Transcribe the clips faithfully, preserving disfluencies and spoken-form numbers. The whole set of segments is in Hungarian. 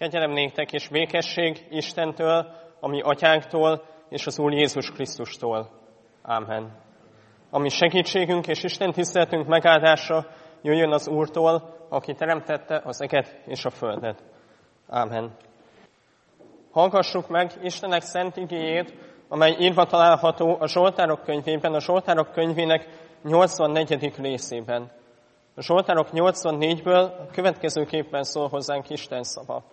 Kegyelem néktek és békesség Istentől, a mi atyánktól és az Úr Jézus Krisztustól. Ámen. Ami segítségünk és Isten tiszteletünk megáldása jöjjön az Úrtól, aki teremtette az eget és a földet. Ámen. Hallgassuk meg Istennek szent igéjét, amely írva található a Zsoltárok könyvében, a Zsoltárok könyvének nyolcvannegyedik részében. A Zsoltárok nyolcvannégyből a következőképpen szól hozzánk Isten szava.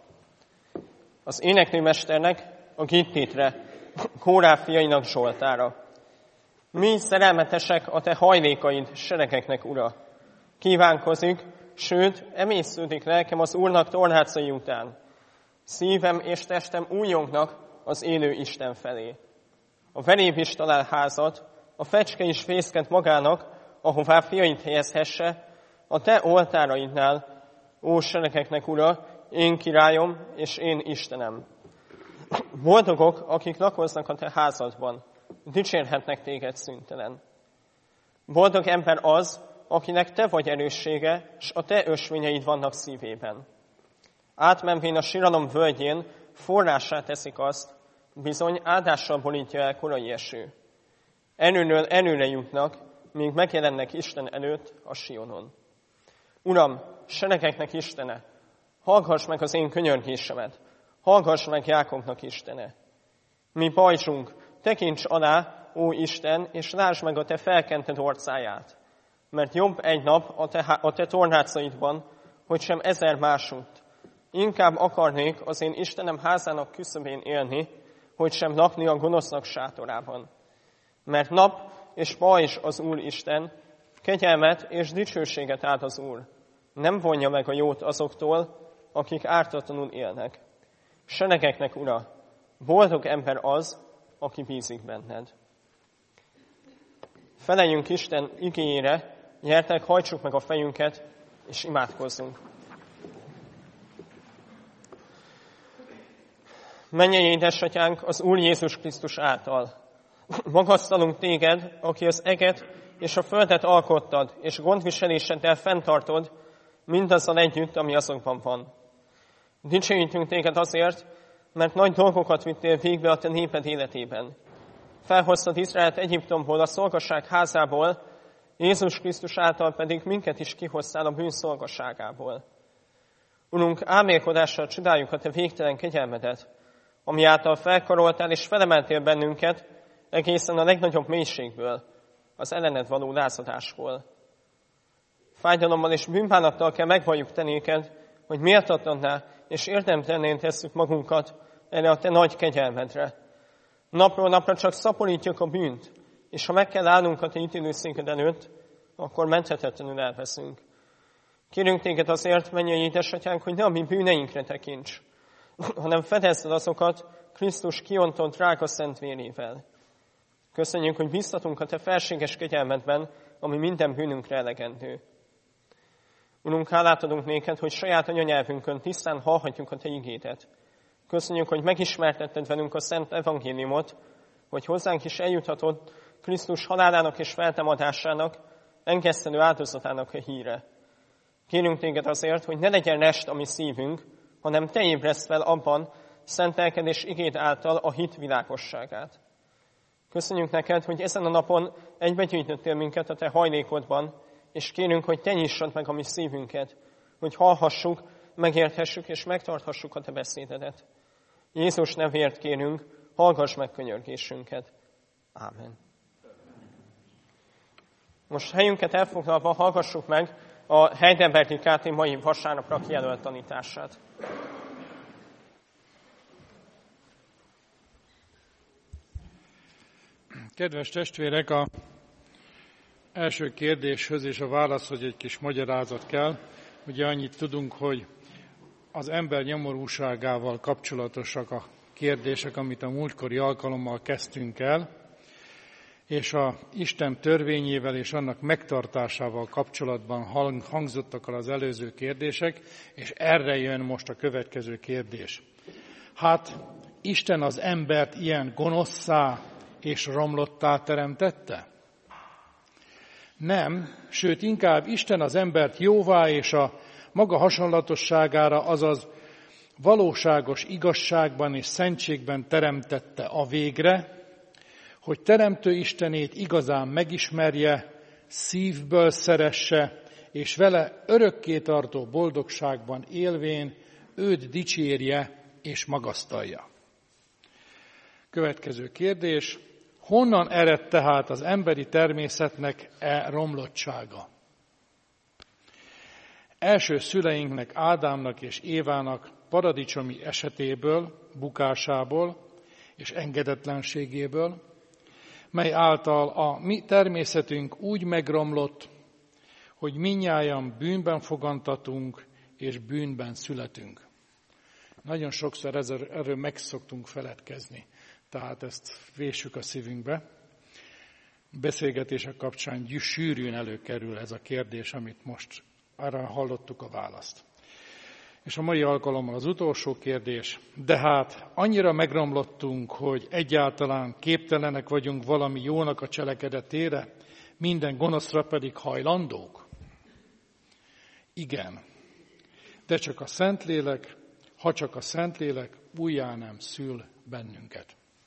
Az éneklőmesternek, a Gittétre, Kórá fiainak Zsoltára. Mi szerelmetesek a te hajlékaid seregeknek, Ura. Kívánkozik, sőt, emésződik lelkem az Úrnak tornácai után. Szívem és testem újjongnak az élő Isten felé. A veréb is talál házat, a fecske is fészket magának, ahová fiait helyezhesse, a te oltáraidnál, ó seregeknek Ura, én királyom és én Istenem. Boldogok, akik lakoznak a te házadban, dicsérhetnek téged szüntelen. Boldog ember az, akinek te vagy erőssége, s a te ösvényeid vannak szívében. Átmenvén a síralom völgyén forrássá teszik azt, bizony áldással borítja el korai eső. Erőről erőre jutnak, míg megjelennek Isten előtt a Sionon. Uram, seregeknek Istene, hallgass meg az én könyörgésemet, hallgass meg Jákobnak Istene. Mi pajzsunk, tekints alá, ó Isten, és lásd meg a te felkented orcáját, mert jobb egy nap a te, a te tornácaidban, hogy sem ezer másút. Inkább akarnék az én Istenem házának küszöbén élni, hogy sem lakni a gonosznak sátorában. Mert nap és pajzs az Úr Isten, kegyelmet és dicsőséget ad az Úr. Nem vonja meg a jót azoktól, akik ártatlanul élnek. Seregeknek, Ura, boldog ember az, aki bízik benned. Feleljünk Isten igéjére, gyertek, hajtsuk meg a fejünket, és imádkozzunk. Mennyei édesatyánk az Úr Jézus Krisztus által. Magasztalunk téged, aki az eget és a földet alkottad, és gondviseléseddel fenntartod mindazzal együtt, ami azokban van. Dicsőítünk téged azért, mert nagy dolgokat vittél végbe a te néped életében. Felhoztad Izraelt Egyiptomból, a szolgaság házából, Jézus Krisztus által pedig minket is kihoztál a bűn szolgaságából. Urunk, álmélkodással csodáljuk a te végtelen kegyelmedet, ami által felkaroltál és felemeltél bennünket egészen a legnagyobb mélységből, az ellened való lázadásból. Fájdalommal és bűnbánattal kell megvalljuk te néked, hogy méltatlanná és érdemtelenné tesszük magunkat erre a te nagy kegyelmedre. Napról napra csak szaporítjuk a bűnt, és ha meg kell állnunk a te ítélőszéked előtt, akkor menthetetlenül elveszünk. Kérünk téged azért, mennyei édesatyánk, hogy ne a mi bűneinkre tekints, hanem fedezd azokat Krisztus kiontott drága szent vérével. Köszönjük, hogy bíztatunk a te felséges kegyelmedben, ami minden bűnünkre elegendő. Urunk, hálát adunk néked, hogy saját anyanyelvünkön tisztán hallhatjuk a te igédet. Köszönjük, hogy megismertetted velünk a szent evangéliumot, hogy hozzánk is eljuthatott Krisztus halálának és feltámadásának, engesztelő áldozatának a híre. Kérünk téged azért, hogy ne legyen rest a mi szívünk, hanem te ébreszd fel abban szent lelked és igéd által a hit világosságát. Köszönjük neked, hogy ezen a napon egybegyűjtöttél minket a te hajlékodban, és kérünk, hogy te nyissad meg a mi szívünket, hogy hallhassuk, megérthessük és megtarthassuk a te beszédedet. Jézus nevért kérünk, hallgass meg könyörgésünket. Ámen. Most helyünket elfoglalva hallgassuk meg a Heidelbergi ká té mai vasárnapra kijelölt tanítását. Kedves testvérek, a első kérdéshöz és a válaszhoz egy kis magyarázat kell. Ugye annyit tudunk, hogy az ember nyomorúságával kapcsolatosak a kérdések, amit a múltkori alkalommal kezdtünk el, és a Isten törvényével és annak megtartásával kapcsolatban hangzottak el az előző kérdések, és erre jön most a következő kérdés. Hát Isten az embert ilyen gonoszszá és romlottá teremtette? Nem, sőt inkább Isten az embert jóvá és a maga hasonlatosságára, azaz valóságos igazságban és szentségben teremtette a végre, hogy Teremtő Istenét igazán megismerje, szívből szeresse, és vele örökké tartó boldogságban élvén őt dicsérje és magasztalja. Következő kérdés. Honnan ered tehát az emberi természetnek e romlottsága? Első szüleinknek, Ádámnak és Évának paradicsomi esetéből, bukásából és engedetlenségéből, mely által a mi természetünk úgy megromlott, hogy mindnyájan bűnben fogantatunk és bűnben születünk. Nagyon sokszor erről meg szoktunk feledkezni, tehát ezt véssük a szívünkbe. Beszélgetések kapcsán sűrűn előkerül ez a kérdés, amit most arra hallottuk a választ. És a mai alkalommal az utolsó kérdés, de hát annyira megromlottunk, hogy egyáltalán képtelenek vagyunk valami jónak a cselekedetére, minden gonoszra pedig hajlandók? Igen, de csak a Szentlélek, ha csak a Szentlélek újjá nem szül bennünket.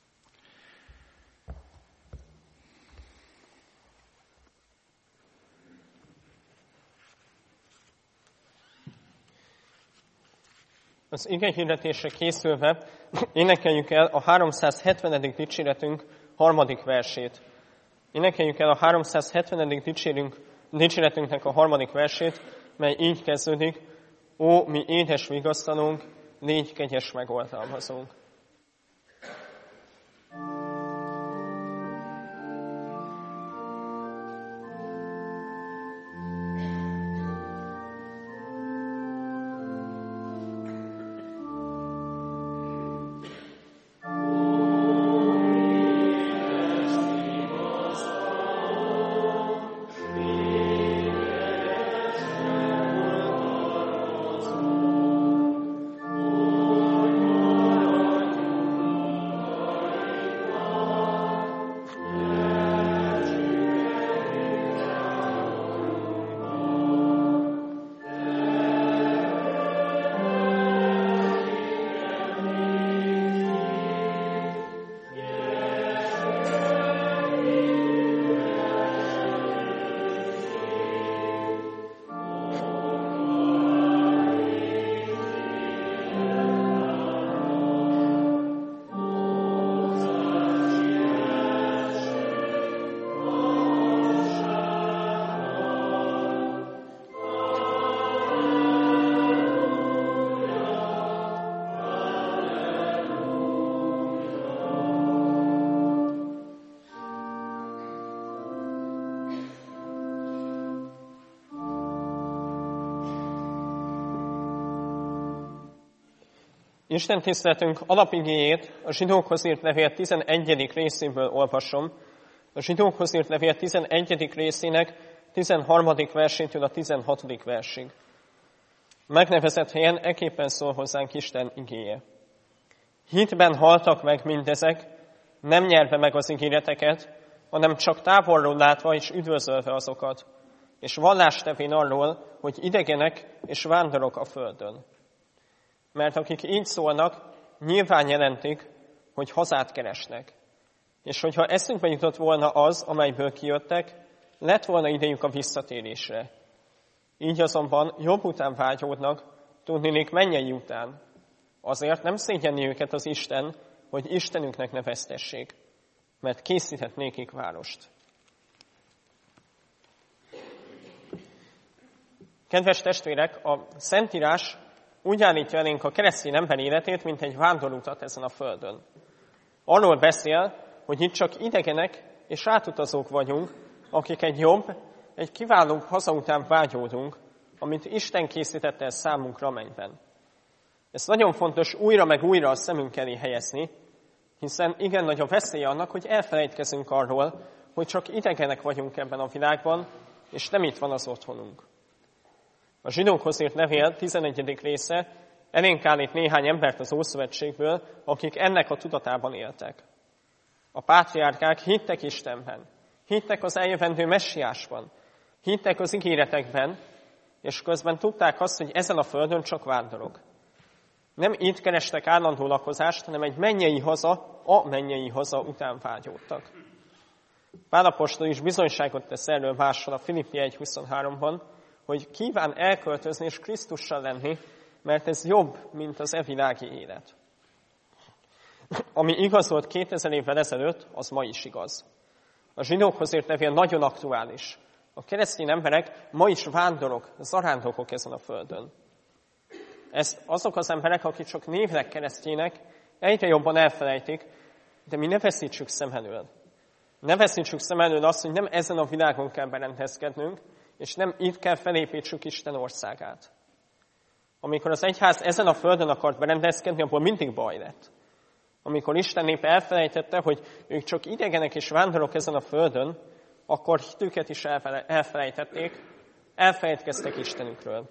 Az igehirdetése készülve énekeljük el a háromszázhetvenedik dicséretünk harmadik versét. Énekeljük el a háromszázhetvenedik dicsérünk, dicséretünknek a harmadik versét, mely így kezdődik: Ó, mi édes vigasztalónk, légy kegyes megoltalmazónk. Isten tiszteletünk alapigéjét a Zsidókhoz írt levél tizenegyedik részéből olvasom. A Zsidókhoz írt levél tizenegyedik részének tizenharmadik versétől a tizenhatodik versig. Megnevezett helyen ekképpen szól hozzánk Isten igéje. Hitben haltak meg mindezek, nem nyerve meg az ígéreteket, hanem csak távolról látva és üdvözölve azokat, és vallást tevén arról, hogy idegenek és vándorok a földön. Mert akik így szólnak, nyilván jelentik, hogy hazát keresnek. És hogyha eszünkbe jutott volna az, amelyből kijöttek, lett volna idejük a visszatérésre. Így azonban jobb után vágyódnak, tudniillik mennyei után. Azért nem szégyenli őket az Isten, hogy Istenüknek neveztessék, mert készített nékik várost. Kedves testvérek, a Szentírás úgy állítja elénk a keresztény ember életét, mint egy vándorútat ezen a földön. Arról beszél, hogy itt csak idegenek és átutazók vagyunk, akik egy jobb, egy kiválóbb haza után vágyódunk, amit Isten készített el számunkra a mennyben. Ez nagyon fontos újra meg újra a szemünk elé helyezni, hiszen igen nagy a veszélye annak, hogy elfelejtkezünk arról, hogy csak idegenek vagyunk ebben a világban, és nem itt van az otthonunk. A Zsidókhoz írt levél tizenegyedik része elénk állít néhány embert az Ószövetségből, akik ennek a tudatában éltek. A pátriárkák hittek Istenben, hittek az eljövendő messiásban, hittek az ígéretekben, és közben tudták azt, hogy ezen a földön csak vándorok. Nem itt kerestek állandó lakozást, hanem egy mennyei haza, a mennyei haza után vágyódtak. Pál apostol is bizonyságot tesz erről máshol a Filippi egy huszonháromban, hogy kíván elköltözni és Krisztussal lenni, mert ez jobb, mint az e világi élet. Ami igaz volt kétezer évvel ezelőtt, az ma is igaz. A zsidókhoz értve nagyon aktuális. A keresztény emberek ma is vándorok, zarándokok ezen a földön. Ezt azok az emberek, akik csak névleg keresztjének, egyre jobban elfelejtik, de mi ne veszítsük szem elől. Ne veszítsük szem elől azt, hogy nem ezen a világon kell berendezkednünk, és nem itt kell felépítsük Isten országát. Amikor az egyház ezen a földön akart berendezkedni, abból mindig baj lett. Amikor Isten nép elfelejtette, hogy ők csak idegenek és vándorok ezen a földön, akkor hitüket is elfelejtették, elfelejtkeztek Istenükről.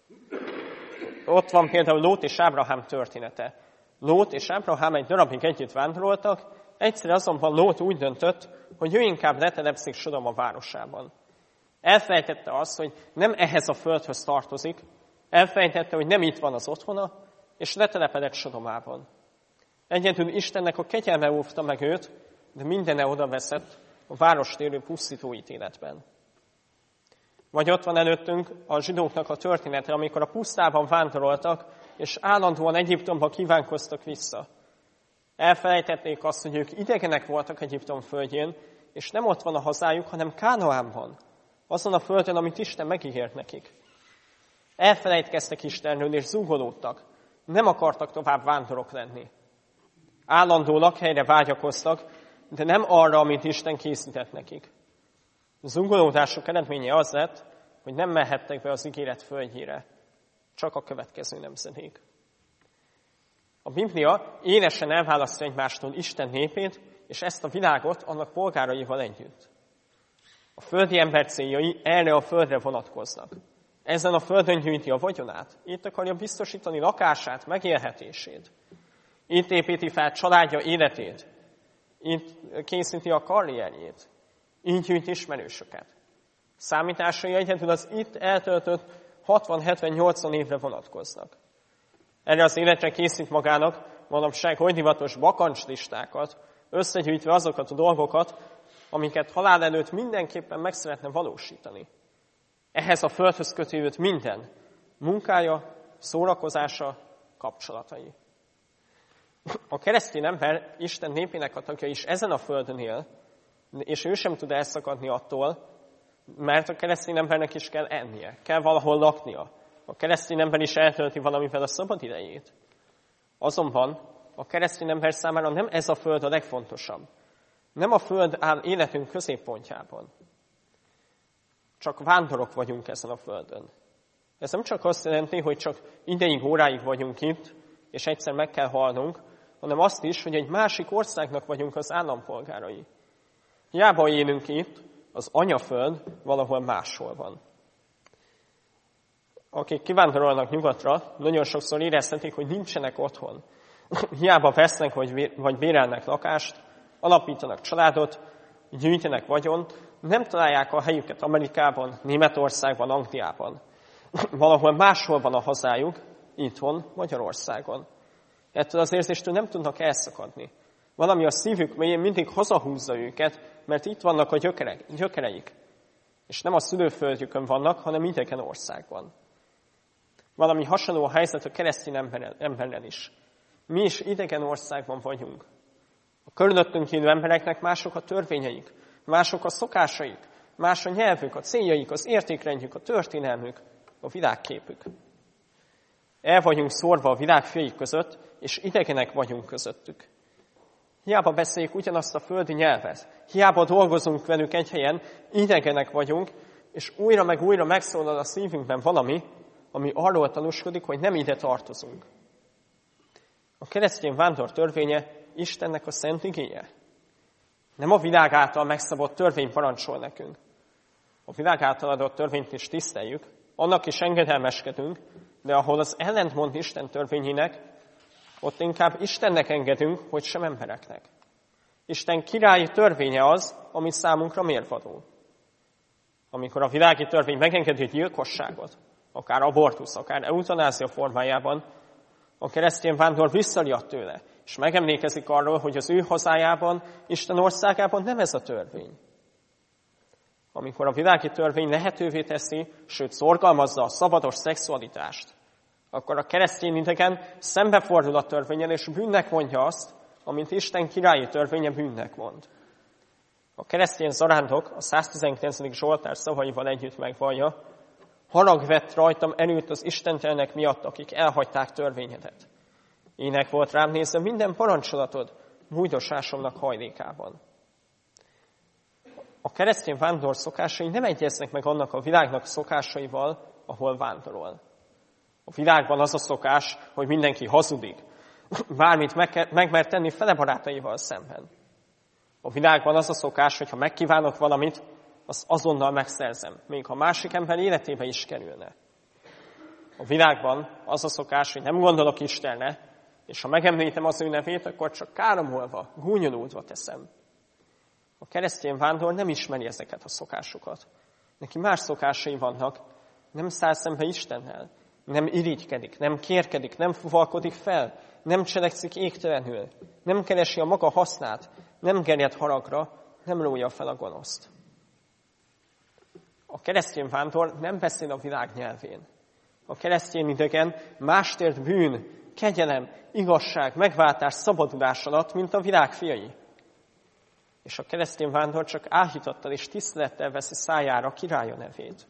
Ott van például Lót és Ábrahám története. Lót és Ábrahám egy darabig együtt vándoroltak, egyszer azonban Lót úgy döntött, hogy ő inkább letelepszik Sodoma városában. Elfelejtette azt, hogy nem ehhez a földhöz tartozik, elfelejtette, hogy nem itt van az otthona, és letelepedett Sodomában. Egyedül Istennek a kegyelme óvta meg őt, de mindene oda veszett a várost érő pusztító ítéletben. Vagy ott van előttünk a zsidóknak a története, amikor a pusztában vándoroltak, és állandóan Egyiptomba kívánkoztak vissza. Elfelejtették azt, hogy ők idegenek voltak Egyiptom földjén, és nem ott van a hazájuk, hanem Kánaánban, azon a földön, amit Isten megígért nekik. Elfelejtkeztek Istenről, és zúgolódtak. Nem akartak tovább vándorok lenni. Állandó lakhelyre vágyakoztak, de nem arra, amit Isten készített nekik. A zúgolódások eredménye az lett, hogy nem mehettek be az ígéret földjére, csak a következő nemzedék. A Biblia élesen elválasztja egymástól Isten népét, és ezt a világot annak polgáraival együtt. A földi ember céljai erre a földre vonatkoznak. Ezen a földön gyűjti a vagyonát, itt akarja biztosítani lakását, megélhetését. Itt építi fel családja életét, itt készíti a karrierjét, így gyűjt ismerősöket. Számításai egyedül az itt eltöltött hatvan hetven nyolcvan évre vonatkoznak. Erre az életre készít magának manapság oly divatos bakancslistákat, összegyűjtve azokat a dolgokat, amiket halál előtt mindenképpen meg szeretne valósítani. Ehhez a földhöz köti őt minden, munkája, szórakozása, kapcsolatai. A keresztény ember Isten népének a tagja is ezen a földön él, és ő sem tud elszakadni attól, mert a keresztény embernek is kell ennie, kell valahol laknia. A keresztény ember is eltölti valamivel a szabad idejét. Azonban a keresztény ember számára nem ez a föld a legfontosabb. Nem a föld áll életünk középpontjában. Csak vándorok vagyunk ezen a földön. Ez nem csak azt jelenti, hogy csak ideig, óráig vagyunk itt, és egyszer meg kell halnunk, hanem azt is, hogy egy másik országnak vagyunk az állampolgárai. Hiába élünk itt, az anyaföld valahol máshol van. Akik kivándorolnak nyugatra, nagyon sokszor érezhetik, hogy nincsenek otthon. Hiába vesznek vagy bérelnek lakást, alapítanak családot, gyűjtenek vagyont, nem találják a helyüket Amerikában, Németországban, Angliában. Valahol máshol van a hazájuk, itthon, Magyarországon. Ettől az érzéstől nem tudnak elszakadni. Valami a szívük mélyén mindig hazahúzza őket, mert itt vannak a gyökerek, gyökereik. És nem a szülőföldjükön vannak, hanem idegen országban. Valami hasonló a helyzet a keresztény emberrel is. Mi is idegen országban vagyunk. A körülöttünk élő embereknek mások a törvényeik, mások a szokásaik, más a nyelvük, a céljaik, az értékrendjük, a történelmük, a világképük. El vagyunk szórva a világ fiai között, és idegenek vagyunk közöttük. Hiába beszéljük ugyanazt a földi nyelvet, hiába dolgozunk velük egy helyen, idegenek vagyunk, és újra meg újra megszólal a szívünkben valami, ami arról tanúskodik, hogy nem ide tartozunk. A keresztény vándor törvénye Istennek a szent igéje. Nem a világ által megszabott törvény parancsol nekünk. A világ által adott törvényt is tiszteljük, annak is engedelmeskedünk, de ahol az ellentmond Isten törvényének, ott inkább Istennek engedünk, hogy sem embereknek. Isten királyi törvénye az, ami számunkra mérvadó. Amikor a világi törvény megengedi gyilkosságot, akár abortusz, akár eutanázia formájában, A keresztény vándor visszariad tőle, és megemlékezik arról, hogy az ő hazájában, Isten országában nem ez a törvény. Amikor a világi törvény lehetővé teszi, sőt szorgalmazza a szabados szexualitást, akkor a keresztény idegen szembefordul a törvénnyel, és bűnnek mondja azt, amint Isten királyi törvénye bűnnek mond. A keresztény zarándok a száztizenkilencedik Zsoltár szavaival együtt megvallja: harag vett rajtam erőt az istentelenek miatt, akik elhagyták törvényedet. Ének volt rám nézve minden parancsolatod bújdosásomnak hajlékában. A keresztény vándor szokásai nem egyeznek meg annak a világnak szokásaival, ahol vándorol. A világban az a szokás, hogy mindenki hazudik, bármit meg, megmer tenni fele barátaival szemben. A világban az a szokás, hogy ha megkívánok valamit, azt azonnal megszerzem, még ha másik ember életébe is kerülne. A világban az a szokás, hogy nem gondolok Istenre, és ha megemlítem az ő nevét, akkor csak káromolva, gúnyolódva teszem. A keresztény vándor nem ismeri ezeket a szokásokat. Neki más szokásai vannak, nem száll szembe Istennel, nem irigykedik, nem kérkedik, nem fuvalkodik fel, nem cselekszik égtelenül, nem keresi a maga hasznát, nem gerjed haragra, nem lója fel a gonoszt. A keresztény vándor nem beszél a világ nyelvén. A keresztény idegen mást ért bűn, kegyelem, igazság, megváltás, szabadulás alatt, mint a világ fiai. És a keresztény vándor csak áhítattal és tisztelettel veszi szájára királya nevét.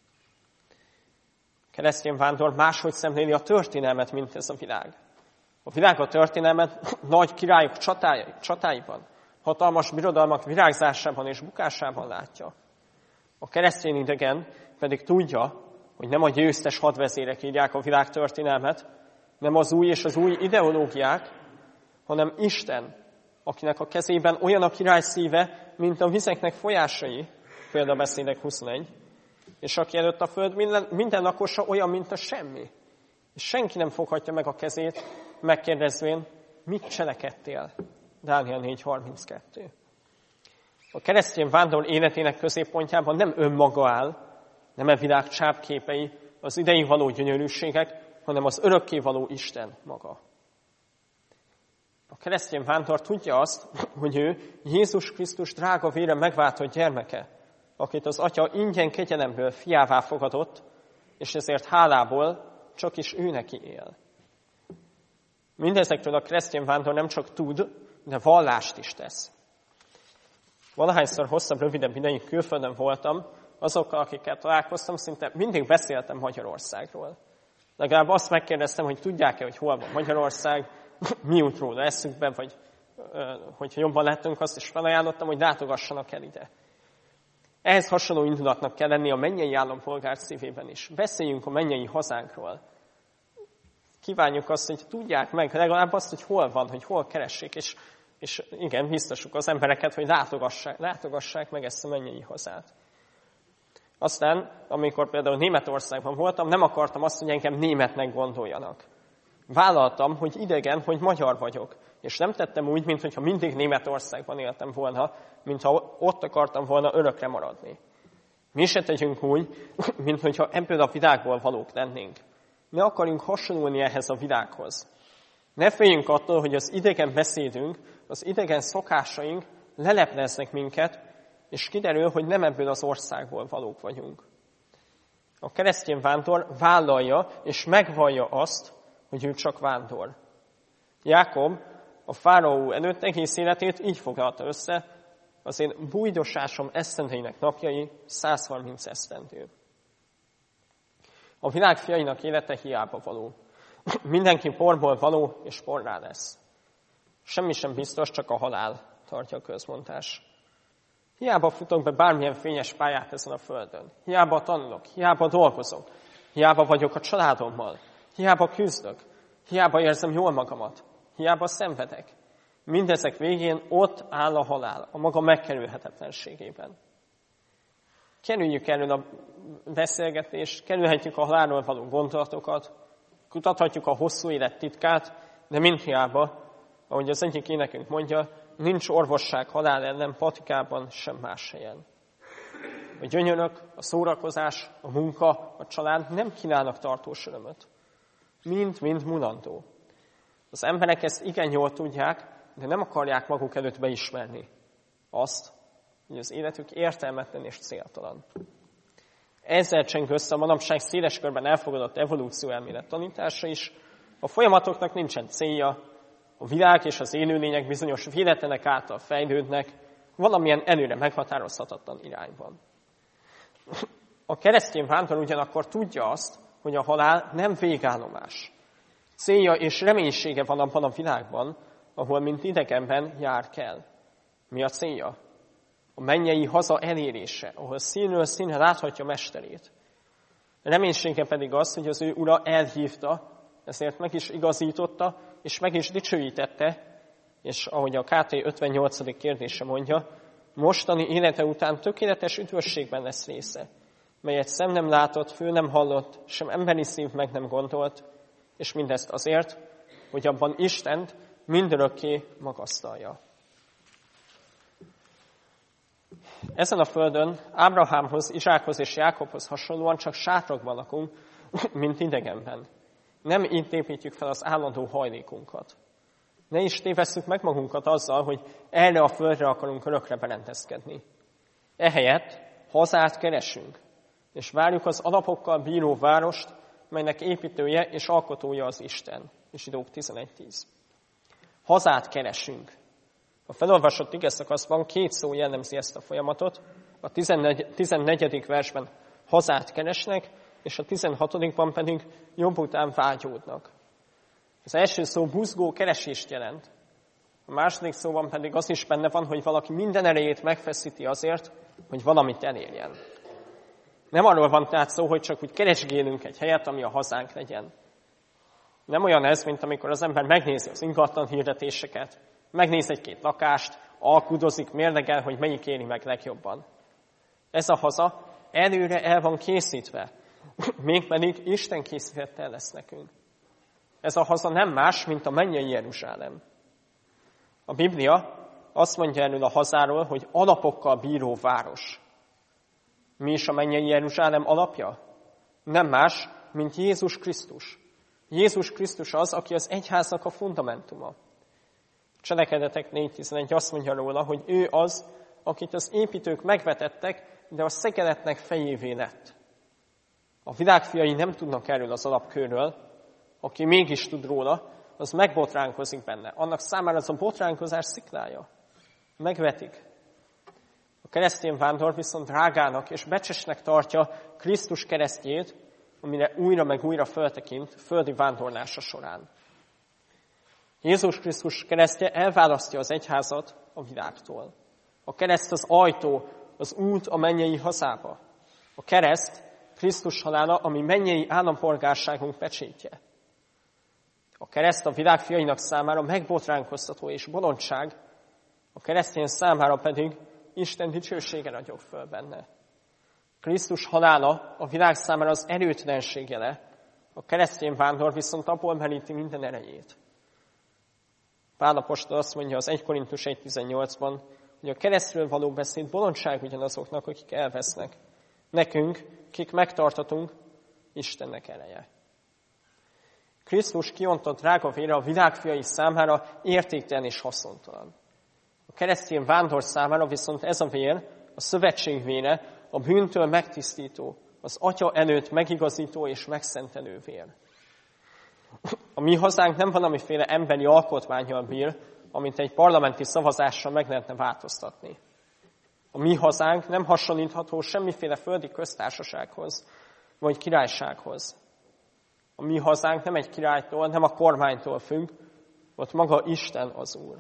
A keresztény vándor máshogy szemléli a történelmet, mint ez a világ. A világ a történelmet nagy királyok csatái, csatáiban, hatalmas birodalmak virágzásában és bukásában látja. A keresztény idegen pedig tudja, hogy nem a győztes hadvezérek írják a világ történelmet, nem az új és az új ideológiák, hanem Isten, akinek a kezében olyan a király szíve, mint a vizeknek folyásai, példabeszédek huszonegy, és aki előtt a föld minden, minden lakosa olyan, mint a semmi. És senki nem foghatja meg a kezét, megkérdezvén, mit cselekedtél? Dániel négy harminckettő. A keresztény vándor életének középpontjában nem önmaga áll, nem e világ csápképei, az idei való gyönyörűségek, hanem az örökkévaló Isten maga. A keresztény vándor tudja azt, hogy ő Jézus Krisztus drága vére megváltott gyermeke, akit az Atya ingyen kegyelemből fiává fogadott, és ezért hálából csak is ő neki él. Mindezekről a keresztény vándor nem csak tud, de vallást is tesz. Valahányszor hosszabb, rövidebb ideig külföldön voltam, azokkal, akikkel találkoztam, szinte mindig beszéltem Magyarországról. Legalább azt megkérdeztem, hogy tudják-e, hogy hol van Magyarország, mi jut róla eszükbe, vagy hogyha jobban lehetünk, azt is felajánlottam, hogy látogassanak el ide. Ehhez hasonló indulatnak kell lenni a mennyei állampolgár szívében is. Beszéljünk a mennyei hazánkról. Kívánjuk azt, hogy tudják meg legalább azt, hogy hol van, hogy hol keressék, és, és igen, biztosuk az embereket, hogy látogassák, látogassák meg ezt a mennyei hazát. Aztán, amikor például Németországban voltam, nem akartam azt, hogy engem németnek gondoljanak. Vállaltam, hogy idegen, hogy magyar vagyok. És nem tettem úgy, mintha mindig Németországban éltem volna, mintha ott akartam volna örökre maradni. Mi se tegyünk úgy, mintha ebből a világból valók lennénk. Ne akarjunk hasonlulni ehhez a világhoz. Ne féljünk attól, hogy az idegen beszédünk, az idegen szokásaink lelepleznek minket, és kiderül, hogy nem ebből az országból valók vagyunk. A keresztény vándor vállalja és megvallja azt, hogy ő csak vándor. Jákob a fáraó előtt egész életét így foglalta össze, az én bújdosásom esztendeinek napjai száz harminc esztendő. A világ fiainak élete hiába való. Mindenki porból való, és porrá lesz. Semmi sem biztos, csak a halál, tartja a közmondás. Hiába futok be bármilyen fényes pályát ezen a földön. Hiába tanulok, hiába dolgozok, hiába vagyok a családommal, hiába küzdök, hiába érzem jól magamat, hiába szenvedek. Mindezek végén ott áll a halál, a maga megkerülhetetlenségében. Kerüljük elől a beszélgetést, kerülhetjük a halálról való gondolatokat, kutathatjuk a hosszú élet titkát, de mindhiába, ahogy az egyik énekünk mondja, nincs orvosság halál ellen patikában, sem más helyen. A gyönyörök, a szórakozás, a munka, a család nem kínálnak tartós örömöt. Mind-mind mulandó. Az emberek ezt igen jól tudják, de nem akarják maguk előtt beismerni azt, hogy az életük értelmetlen és céltalan. Ezzel cseng össze a manapság széles körben elfogadott evolúcióelmélet tanítása is. A folyamatoknak nincsen célja, a világ és az élőlények bizonyos véletlenek által fejlődnek valamilyen előre meghatározhatatlan irányban. A keresztény vándor ugyanakkor tudja azt, hogy a halál nem végállomás. Célja és reménysége van abban a világban, ahol mint idegenben jár kell. Mi a célja? A mennyei haza elérése, ahol színről színre láthatja mesterét. A reménysége pedig az, hogy az ő ura elhívta, ezért meg is igazította, és meg is dicsőítette, és ahogy a ká té ötvennyolcadik kérdése mondja, mostani élete után tökéletes üdvösségben lesz része, melyet szem nem látott, fül nem hallott, sem emberi szív meg nem gondolt, és mindezt azért, hogy abban Istent mindörökké magasztalja. Ezen a földön Ábrahámhoz, Izsákhoz és Jákobhoz hasonlóan csak sátrakban lakunk, mint idegenben. Nem így építjük fel az állandó hajlékunkat. Ne is tévesszük meg magunkat azzal, hogy erre a földre akarunk örökre berendezkedni. Ehelyett hazát keresünk, és várjuk az alapokkal bíró várost, melynek építője és alkotója az Isten. Zsidók tizenegy tíz. Hazát keresünk. A felolvasott igeszakaszban két szó jellemzi ezt a folyamatot. A tizennegyedik versben hazát keresnek, és a tizenhatodikban pedig jobb után vágyódnak. Az első szó buzgó keresést jelent. A második szóban pedig az is benne van, hogy valaki minden erejét megfeszíti azért, hogy valamit elérjen. Nem arról van tehát szó, hogy csak úgy keresgélünk egy helyet, ami a hazánk legyen. Nem olyan ez, mint amikor az ember megnézi az ingatlan hirdetéseket, megnéz egy-két lakást, alkudozik, mérlegel, hogy melyik éri meg legjobban. Ez a haza előre el van készítve, mégpedig Isten készítette el lesz nekünk. Ez a haza nem más, mint a mennyei Jeruzsálem. A Biblia azt mondja erről a hazáról, hogy alapokkal bíró város. Mi is a mennyei Jeruzsálem alapja? Nem más, mint Jézus Krisztus. Jézus Krisztus az, aki az egyháznak a fundamentuma. Cselekedetek négy tizenegy azt mondja róla, hogy ő az, akit az építők megvetettek, de a szekeletnek fejévé lett. A világfiai nem tudnak erről az alapkőről, aki mégis tud róla, az megbotránkozik benne. Annak számára az a botránkozás sziklája. Megvetik. A keresztény vándor viszont drágának és becsesnek tartja Krisztus keresztjét, amire újra meg újra föltekint földi vándorlása során. Jézus Krisztus keresztje elválasztja az egyházat a világtól. A kereszt az ajtó, az út a mennyei hazába. A kereszt Krisztus halála, ami mennyei állampolgárságunk pecsétje. A kereszt a világ fiainak számára megbotránkoztató és bolondság, a keresztény számára pedig Isten dicsősége ragyog föl benne. Krisztus halála a világ számára az erőtlenség jele, a keresztény vándor viszont abból meríti minden erejét. Pál apostol azt mondja az egy Korintus egy tizennyolcban, hogy a keresztről való beszéd bolondság ugyanazoknak, akik elvesznek. Nekünk, kik megtartatunk, Istennek ereje. Krisztus kiontott drága vére a világ fiai számára értéktelen és haszontalan. A keresztény vándor számára viszont ez a vér, a szövetség vére, a bűntől megtisztító, az Atya előtt megigazító és megszentelő vér. A mi hazánk nem valamiféle emberi alkotmánnyal bír, amit egy parlamenti szavazással meg lehetne változtatni. A mi hazánk nem hasonlítható semmiféle földi köztársasághoz, vagy királysághoz. A mi hazánk nem egy királytól, nem a kormánytól függ, ott maga Isten az Úr.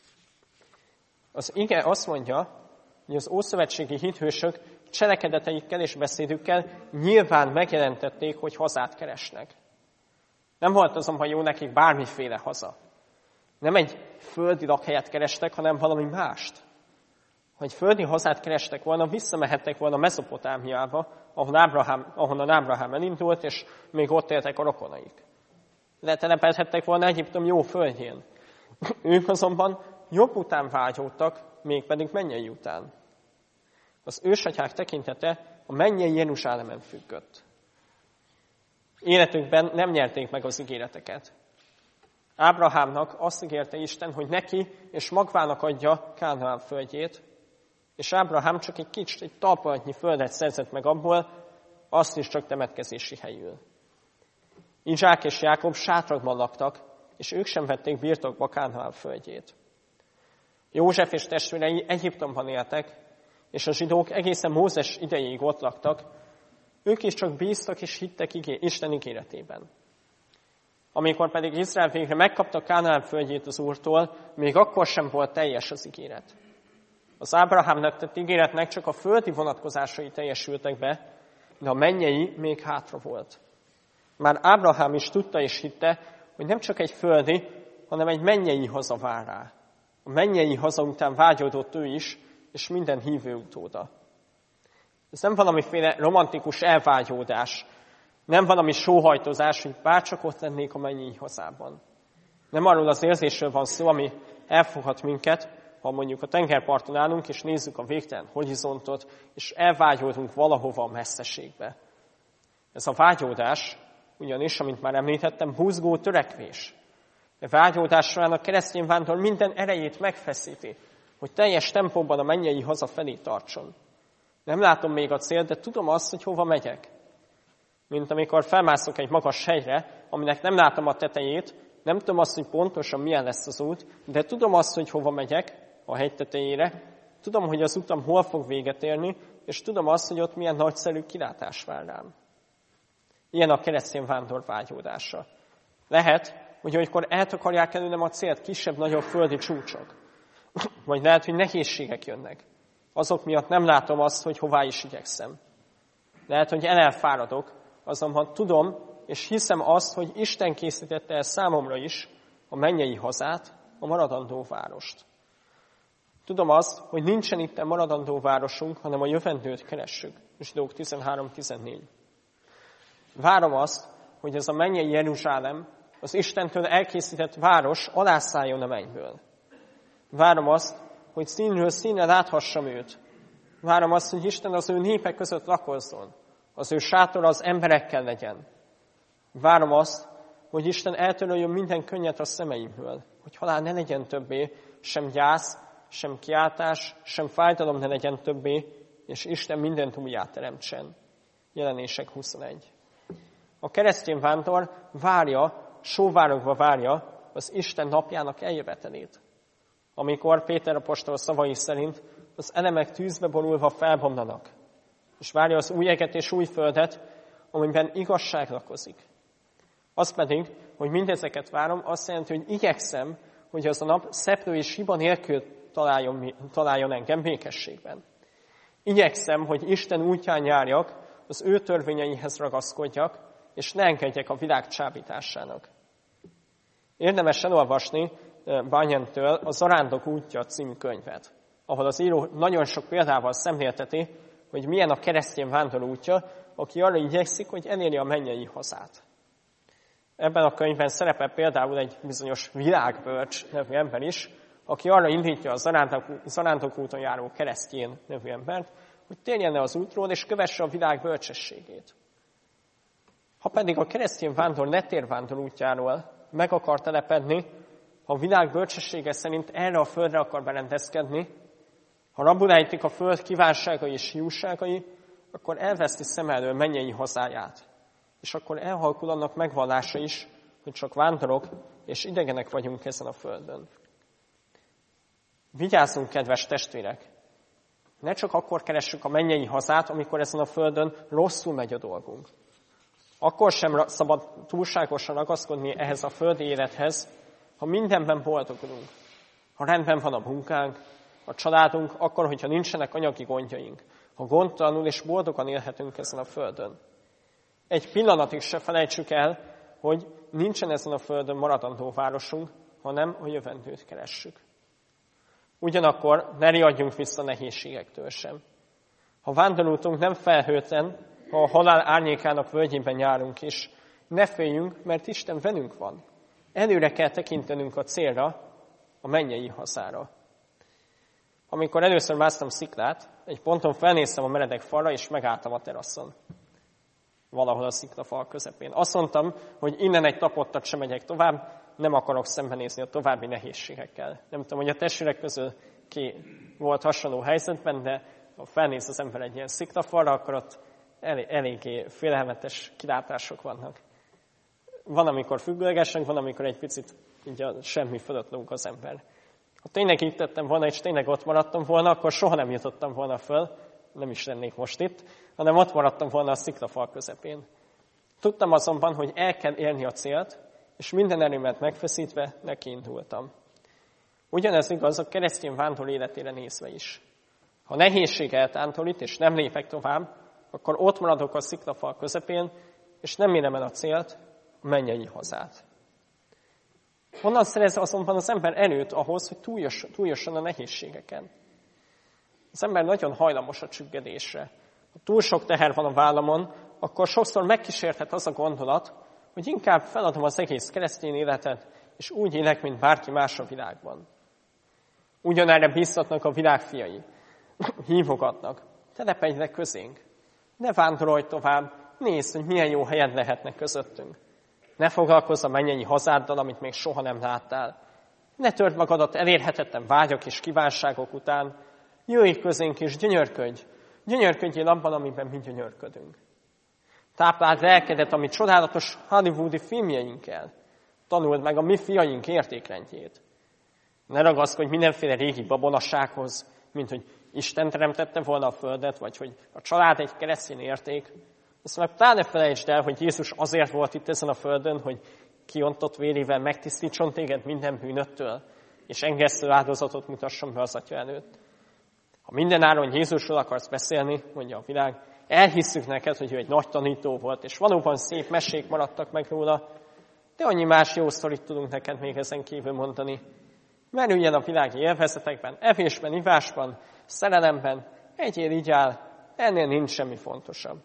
Az ige azt mondja, hogy az ószövetségi hithősök cselekedeteikkel és beszédükkel nyilván megjelentették, hogy hazát keresnek. Nem volt azonban jó nekik bármiféle haza. Nem egy földi lakhelyet kerestek, hanem valami mást. Ha egy földi hazát kerestek volna, visszamehettek volna Mezopotámiába, ahol Ábrahám, ahonnan Ábrahám elindult, és még ott éltek a rokonaik. Letelepedhettek volna Egyiptom jó földjén. Ők azonban jobb után vágyódtak, mégpedig mennyei után. Az ősatyák tekintete a mennyei Jeruzsálemen függött. Életükben nem nyerték meg az ígéreteket. Ábrahámnak azt ígérte Isten, hogy neki és magvának adja Kánaán földjét, és Ábrahám csak egy kicsit, egy talpalantnyi földet szerzett meg abból, azt is csak temetkezési helyül. Izsák és Jákob sátrakban laktak, és ők sem vették birtokba Kánaán földjét. József és testvérei Egyiptomban éltek, és a zsidók egészen Mózes idejéig ott laktak, ők is csak bíztak és hittek Isten ígéretében. Amikor pedig Izrael végre megkapta Kánaán földjét az Úrtól, még akkor sem volt teljes az ígéret. Az Ábrahámnak tett ígéretnek csak a földi vonatkozásai teljesültek be, de a mennyei még hátra volt. Már Ábrahám is tudta és hitte, hogy nem csak egy földi, hanem egy mennyei haza vár rá. A mennyei haza után vágyódott ő is, és minden hívő utóda. Ez nem valamiféle romantikus elvágyódás, nem valami sóhajtozás, hogy bárcsak ott lennék a mennyei hazában. Nem arról az érzésről van szó, ami elfoghat minket, ha mondjuk a tengerparton állunk, és nézzük a végtelen horizontot, és elvágyódunk valahova a messzeségbe. Ez a vágyódás, ugyanis, amint már említettem, buzgó törekvés. A vágyódás során a keresztény vándor minden erejét megfeszíti, hogy teljes tempóban a mennyei haza felé tartson. Nem látom még a célt, de tudom azt, hogy hova megyek. Mint amikor felmászok egy magas hegyre, aminek nem látom a tetejét, nem tudom azt, hogy pontosan milyen lesz az út, de tudom azt, hogy hova megyek a hegy tetejére, tudom, hogy az utam hol fog véget érni, és tudom azt, hogy ott milyen nagyszerű kilátás vár rám. Ilyen a keresztény vándor vágyódása. Lehet, hogy olykor eltakarják előlem a célt kisebb-nagyobb földi csúcsok. Vagy lehet, hogy nehézségek jönnek. Azok miatt nem látom azt, hogy hová is igyekszem. Lehet, hogy elelfáradok, azonban tudom, és hiszem azt, hogy Isten készítette el számomra is a mennyei hazát, a maradandó várost. Tudom azt, hogy nincsen itt a maradandó városunk, hanem a jövendőt keressük. Zsidók tizenhárom tizennégy. Várom azt, hogy ez a mennyei Jeruzsálem, az Istentől elkészített város alászálljon a mennyből. Várom azt, hogy színről színre láthassam őt. Várom azt, hogy Isten az ő népek között lakozzon. Az ő sátora az emberekkel legyen. Várom azt, hogy Isten eltöröljön minden könnyet a szemeimből, hogy halál ne legyen többé, sem gyász, sem kiáltás, sem fájdalom ne legyen többé, és Isten mindent újjá teremtsen. Jelenések huszonegy. A keresztény vándor várja, sóvárogva várja az Isten napjának eljövetelét. Amikor Péter apostol szavai szerint az elemek tűzbe borulva felbomlanak, és várja az új eget és új földet, amiben igazság lakozik. Az pedig, hogy mindezeket várom, azt jelenti, hogy igyekszem, hogy az a nap szeplő és hiba nélkül találjon, találjon engem békességben. Igyekszem, hogy Isten útján járjak, az ő törvényeihez ragaszkodjak, és ne engedjek a világ csábításának. Érdemes elolvasni Bunyan-től a Zarándok útja című könyvet, ahol az író nagyon sok példával szemlélteti, hogy milyen a keresztény vándor útja, aki arra igyekszik, hogy elérje a mennyei hazát. Ebben a könyvben szerepel például egy bizonyos világbölcs nevű ember is, aki arra indítja a zarándok, zarándok úton járó keresztjén nevű embert, hogy térjen le az útról és kövesse a világ bölcsességét. Ha pedig a keresztény vándor letérvándor útjáról meg akar telepedni, ha a világ bölcsessége szerint erre a földre akar berendezkedni, ha rabul ejtik a föld kívánságai és hiúságai, akkor elveszti szem elől mennyei hazáját. És akkor elhalkul annak megvallása is, hogy csak vándorok és idegenek vagyunk ezen a földön. Vigyázzunk, kedves testvérek! Ne csak akkor keressük a mennyei hazát, amikor ezen a földön rosszul megy a dolgunk. Akkor sem szabad túlságosan ragaszkodni ehhez a földi élethez, ha mindenben boldogulunk. Ha rendben van a munkánk, a családunk, akkor, hogyha nincsenek anyagi gondjaink. Ha gondtalanul és boldogan élhetünk ezen a földön. Egy pillanatig se felejtsük el, hogy nincsen ezen a földön maradandó városunk, hanem a jövendőt keressük. Ugyanakkor ne riadjunk vissza nehézségektől sem. Ha vándorútunk nem felhőtlen, ha a halál árnyékának völgyében járunk is, ne féljünk, mert Isten velünk van. Előre kell tekintenünk a célra, a mennyei hazára. Amikor először másztam sziklát, egy ponton felnéztem a meredek falra, és megálltam a teraszon. valahol a sziklafal közepén. Azt mondtam, hogy innen egy tapottat sem megyek tovább, nem akarok szembenézni a további nehézségekkel. Nem tudom, hogy a testvérek közül ki volt hasonló helyzetben, de ha felnéz az ember egy ilyen sziklafalra, akkor ott elég, eléggé félelmetes kilátások vannak. Van, amikor függőlegesen, van, amikor egy picit így a semmi fölött lóg az ember. Ha tényleg így tettem volna, és tényleg ott maradtam volna, akkor soha nem jutottam volna föl, nem is lennék most itt, hanem ott maradtam volna a sziklafal közepén. Tudtam azonban, hogy el kell érni a célt, és minden erőmet megfeszítve neki indultam. Ugyanez igaz a keresztény vándor életére nézve is. Ha nehézség eltántorít, és nem lépek tovább, akkor ott maradok a sziklafal közepén, és nem érem el a célt, a mennyei hazát. Honnan szerez azonban az ember erőt ahhoz, hogy túljusson a nehézségeken? Az ember nagyon hajlamos a csüggedésre. Ha túl sok teher van a vállamon, akkor sokszor megkísérthet az a gondolat, hogy inkább feladom az egész keresztény életet, és úgy élek, mint bárki más a világban. Ugyanerre bíztatnak a világ fiai. Hívogatnak. Telepedj le közénk. Ne vándorolj tovább, nézd, hogy milyen jó helyed lehetnek közöttünk. Ne foglalkozz a mennyei hazáddal, amit még soha nem láttál. Ne törd magadat elérhetetlen vágyak és kívánságok után. Jöjj közénk és gyönyörködj. Gyönyörködjél abban, amiben mi gyönyörködünk. Tápláld lelkedet a mi csodálatos hollywoodi filmjeinkkel. Tanuld meg a mi fiaink értékrendjét. Ne ragaszkodj mindenféle régi babonasághoz, mint hogy Isten teremtette volna a földet, vagy hogy a család egy keresztény érték. Azt meg pláne felejtsd el, hogy Jézus azért volt itt ezen a földön, hogy kiontott vérével megtisztítson téged minden bűnöttől, és engesztő áldozatot mutasson be az Atya előtt. Ha mindenáron Jézusról akarsz beszélni, mondja a világ, elhisszük neked, hogy ő egy nagy tanító volt, és valóban szép mesék maradtak meg róla, de annyi más jó sztorit tudunk neked még ezen kívül mondani. Merüljen a világi élvezetekben, evésben, ivásban, szerelemben, egyél, igyál, ennél nincs semmi fontosabb.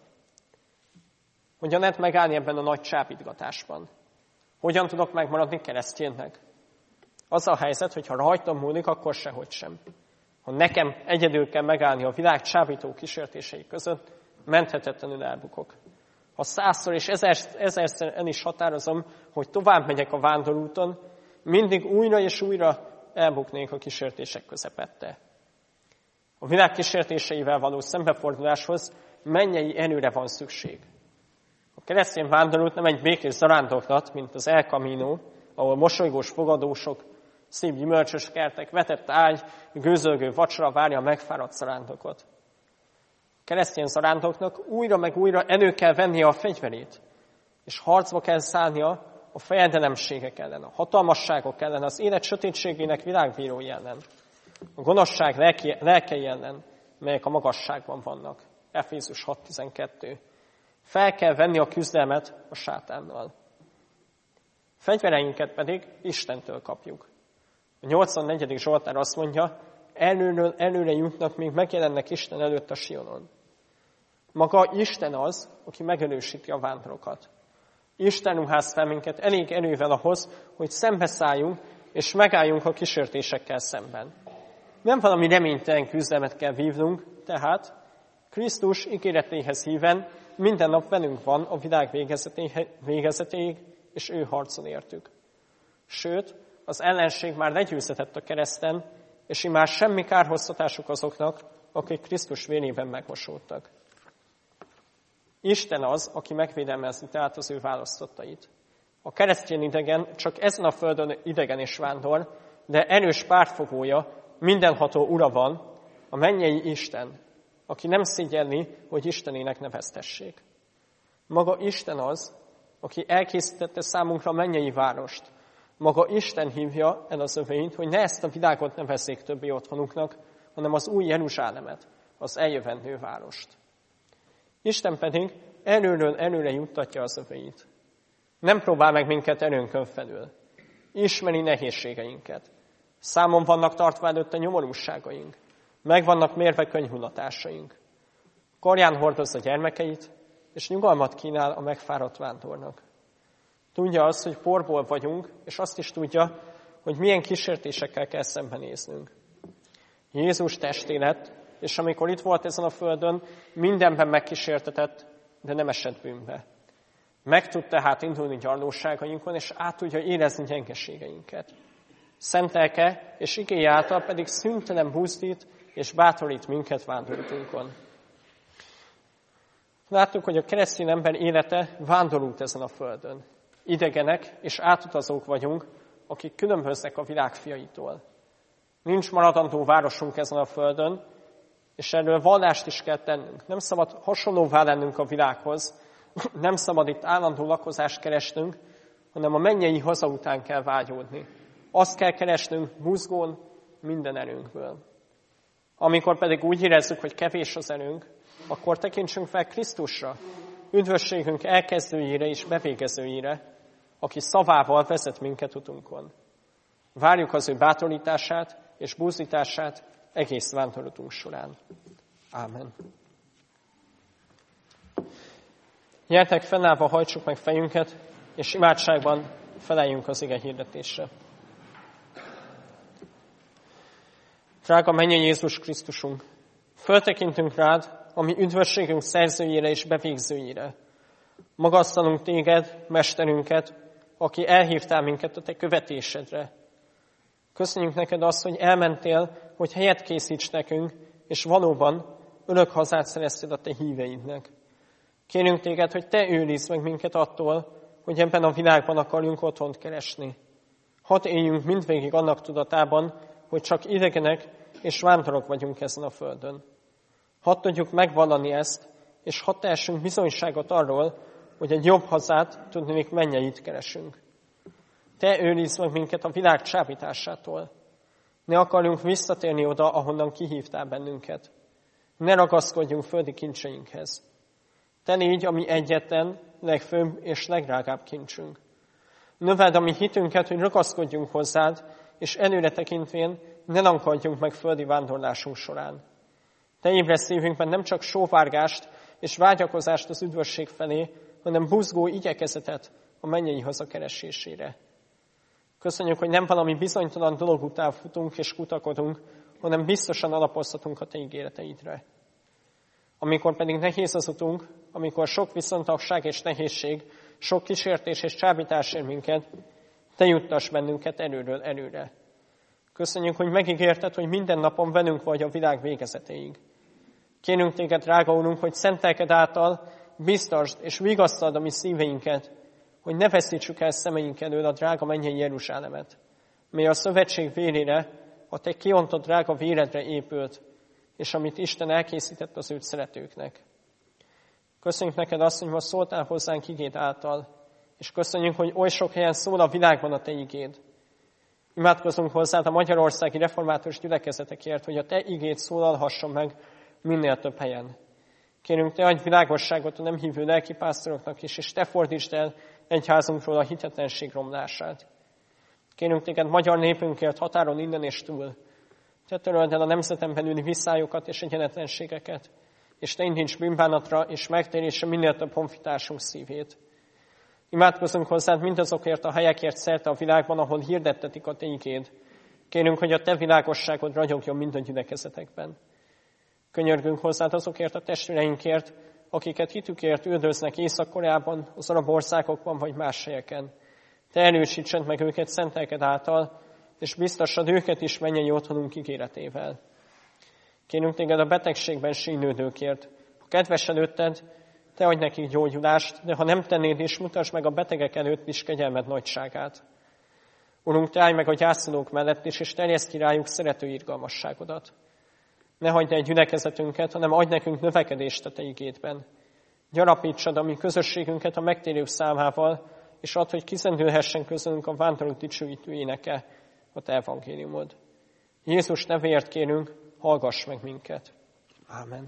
Hogyan lehet megállni ebben a nagy csábítgatásban? Hogyan tudok megmaradni keresztjénnek? Az a helyzet, hogy ha rajtam múlik, akkor sehogy sem. Ha nekem egyedül kell megállni a világ csábító kísértései között, menthetetlenül elbukok. Ha százszor és ezer, ezerszer el is határozom, hogy tovább megyek a vándorúton, mindig újra és újra elbuknék a kísértések közepette. A világ kísértéseivel való szembeforduláshoz mennyei erőre van szükség. A keresztény vándorút nem egy békés zarándoklat, mint az El Camino, ahol mosolygós fogadósok, szép gyümölcsös kertek, vetett ágy, gőzölgő vacsora várja a megfáradt zarándokot. A keresztény zarándoknak újra meg újra elő kell vennie a fegyverét, és harcba kell szállnia a fejedelemségek ellen, a hatalmasságok ellen, az élet sötétségének világbírói ellen, a gonoszság lelke, lelkei ellen, melyek a magasságban vannak. Efézus hat tizenkettő. Fel kell venni a küzdelmet a sátánnal. Fegyvereinket pedig Istentől kapjuk. A nyolcvannegyedik Zsoltár azt mondja, előről előre jutnak, még megjelennek Isten előtt a Sionon. Maga Isten az, aki megerősíti a vándorokat. Isten ruház fel minket elég erővel ahhoz, hogy szembeszálljunk, és megálljunk a kísértésekkel szemben. Nem valami reménytelen küzdelmet kell vívnunk, tehát Krisztus ígéretéhez híven minden nap velünk van a világ végezetéig, és ő harcol értük. Sőt, az ellenség már legyőzhetett a kereszten, és immár semmi kárhoztatásuk azoknak, akik Krisztus vérében megmosódtak. Isten az, aki megvédelmezni tehát az ő választottait. A keresztény idegen csak ezen a földön idegen és vándor, de erős pártfogója, mindenható ura van, a mennyei Isten, aki nem szégyelli, hogy Istenének neveztessék. Maga Isten az, aki elkészítette számunkra a mennyei várost. Maga Isten hívja el az övényt, hogy ne ezt a világot nevezzék többé otthonuknak, hanem az új Jeruzsálemet, az eljövendő várost. Isten pedig előről előre juttatja az övéit. Nem próbál meg minket erőnkön felül. Ismeri nehézségeinket. Számon vannak tartva előtte nyomorúságaink. Meg vannak mérve könyhulatásaink. Karján hordozza gyermekeit, és nyugalmat kínál a megfáradt vándornak. Tudja azt, hogy porból vagyunk, és azt is tudja, hogy milyen kísértésekkel kell szembenéznünk. Jézus testé lett, és amikor itt volt ezen a földön, mindenben megkísértetett, de nem esett bűnbe. Meg tud tehát indulni gyarlóságainkon, és át tudja érezni gyengeségeinket. Szent lelke és igéje által pedig szüntelen buzdít és bátorít minket vándoratunkon. Láttuk, hogy a keresztény ember élete vándorult ezen a földön. Idegenek és átutazók vagyunk, akik különböznek a világ fiaitól. Nincs maradandó városunk ezen a földön, és erről vallást is kell tennünk. Nem szabad hasonlóvá lennünk a világhoz, nem szabad itt állandó lakozást keresnünk, hanem a mennyei haza után kell vágyódni. Azt kell keresnünk buzgón minden erőnkből. Amikor pedig úgy érezzük, hogy kevés az erőnk, akkor tekintsünk fel Krisztusra, üdvösségünk elkezdőjére és bevégezőjére, aki szavával vezet minket utunkon. Várjuk az ő bátorítását és buzdítását egész vándorlatunk során. Ámen. Gyertek, fennállva hajtsuk meg fejünket, és imádságban feleljünk az ige hirdetésre. Drága mennyei Jézus Krisztusunk, föltekintünk rád, ami üdvösségünk szerzőjére és bevégzőjére. Magasztalunk téged, mesterünket, aki elhívtál minket a te követésedre. Köszönjük neked azt, hogy elmentél, hogy helyet készíts nekünk, és valóban örök hazát szerezted a te híveidnek. Kérünk téged, hogy te őrizd meg minket attól, hogy ebben a világban akarjunk otthont keresni. Hadd éljünk mindvégig annak tudatában, hogy csak idegenek és vándorok vagyunk ezen a földön. Hadd tudjuk megvallani ezt, és hadd tehessünk bizonyságot arról, hogy egy jobb hazát, tudnék mennyeit keresünk. Te őrizd meg minket a világ csábításától. Ne akarjunk visszatérni oda, ahonnan kihívtál bennünket. Ne ragaszkodjunk földi kincseinkhez. Te légy a mi egyetlen, legfőbb és legdrágább kincsünk. Növeld a mi hitünket, hogy ragaszkodjunk hozzád, és előre tekintvén ne lankadjunk meg földi vándorlásunk során. Te ébresz szívünkben nem csak sóvárgást és vágyakozást az üdvösség felé, hanem buzgó igyekezetet a mennyei haza keresésére. Köszönjük, hogy nem valami bizonytalan dolog után futunk és kutakodunk, hanem biztosan alapozhatunk a te ígéreteidre. Amikor pedig nehéz az utunk, amikor sok viszontagság és nehézség, sok kísértés és csábítás ér minket, te juttass bennünket erőről erőre. Köszönjük, hogy megígérted, hogy minden napon velünk vagy a világ végezetéig. Kérünk téged, drága Úrunk, hogy szent lelked által biztasd és vigasztald a mi szíveinket, hogy ne veszítsük el szemeink elől a drága mennyei Jeruzsálemet, mely a szövetség vérére, a te kiontott drága véredre épült, és amit Isten elkészített az őt szeretőknek. Köszönjük neked azt, hogy ma szóltál hozzánk igéd által, és köszönjük, hogy oly sok helyen szól a világban a te igéd. Imádkozunk hozzád a magyarországi református gyülekezetekért, hogy a te igéd szólalhasson meg minél több helyen. Kérünk, te adj világosságot a nem hívő lelkipásztoroknak is, és te fordítsd el egyházunkról a hitetlenség romlását. Kérünk téged magyar népünkért határon innen és túl. Te töröld el a nemzeten belüli viszályokat és egyenetlenségeket, és te indíts bűnbánatra és megtérésre minél több honfitársunk szívét. Imádkozunk hozzád mindazokért a helyekért szerte a világban, ahol hirdettetik a te igéd. Kérünk, hogy a te világosságod ragyogjon mind a gyülekezetekben. Könyörgünk hozzád azokért a testvéreinkért, akiket hitükért üldöznek Észak-Koreában, az arab országokban vagy más helyeken. Te erősítsed meg őket szent lelked által, és biztossad őket is mennyei otthonunk ígéretével. Kérünk téged a betegségben sínlődőkért. Ha kedves előtted, te adj nekik gyógyulást, de ha nem tennéd is, mutasd meg a betegek előtt is kegyelmed nagyságát. Urunk, te állj meg a gyászolók mellett is, és terjeszd ki rájuk szerető irgalmasságodat. Ne hagyd el gyülekezetünket, hanem adj nekünk növekedést a te igédben. Gyarapítsad a mi közösségünket a megtérők számával, és add, hogy kizendülhessen közülünk a vándorlók dicsőítő éneke, a te evangéliumod. Jézus nevéért kérünk, hallgass meg minket. Ámen.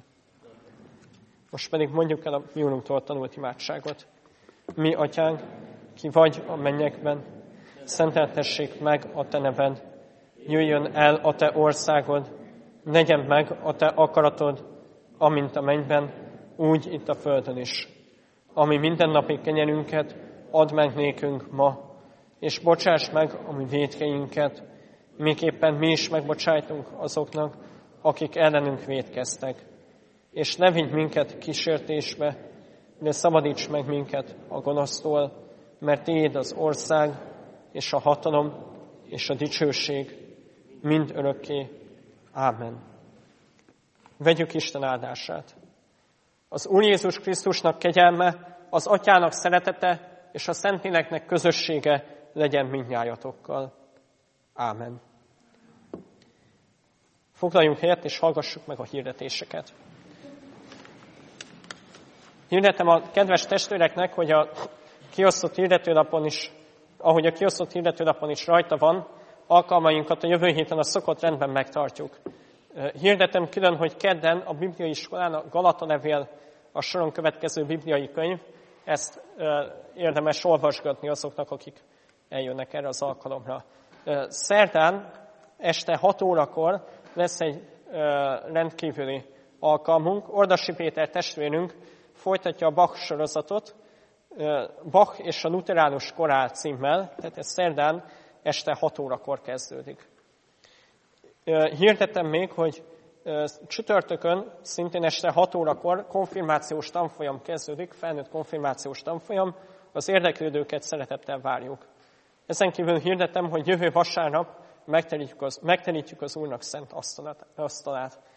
Most pedig mondjuk el a mi Úrunktól tanult imádságot. Mi, Atyánk, ki vagy a mennyekben, szenteltessék meg a te neved, jöjjön el a te országod, legyen meg a te akaratod, amint a mennyben, úgy itt a földön is. Ami mindennapi kenyerünket add meg nékünk ma, és bocsáss meg a mi vétkeinket, miképpen mi is megbocsájtunk azoknak, akik ellenünk vétkeztek. És ne vigy minket kísértésbe, de szabadíts meg minket a gonosztól, mert Tiéd az ország, és a hatalom, és a dicsőség mind örökké. Ámen. Vegyük Isten áldását. Az Úr Jézus Krisztusnak kegyelme, az Atyának szeretete, és a Szentléleknek közössége legyen mindnyájatokkal. Ámen. Foglaljunk helyet, és hallgassuk meg a hirdetéseket. Hirdetem a kedves testvéreknek, hogy a kiosztott hirdetőlapon is, ahogy a kiosztott hirdetőlapon is rajta van, alkalmainkat a jövő héten a szokott rendben megtartjuk. Hirdetem külön, hogy kedden a Bibliai Iskolán a Galata levél a soron következő bibliai könyv, ezt érdemes olvasgatni azoknak, akik eljönnek erre az alkalomra. Szerdán este hat órakor lesz egy rendkívüli alkalmunk. Ordasi Péter testvérünk folytatja a Bach sorozatot, Bach és a luteránus korál címmel, tehát ez szerdán este hat órakor kezdődik. Hirdettem még, hogy csütörtökön, szintén este hat órakor konfirmációs tanfolyam kezdődik, felnőtt konfirmációs tanfolyam, az érdeklődőket szeretettel várjuk. Ezen kívül hirdettem, hogy jövő vasárnap megterítjük az, megterítjük az Úrnak szent asztalát.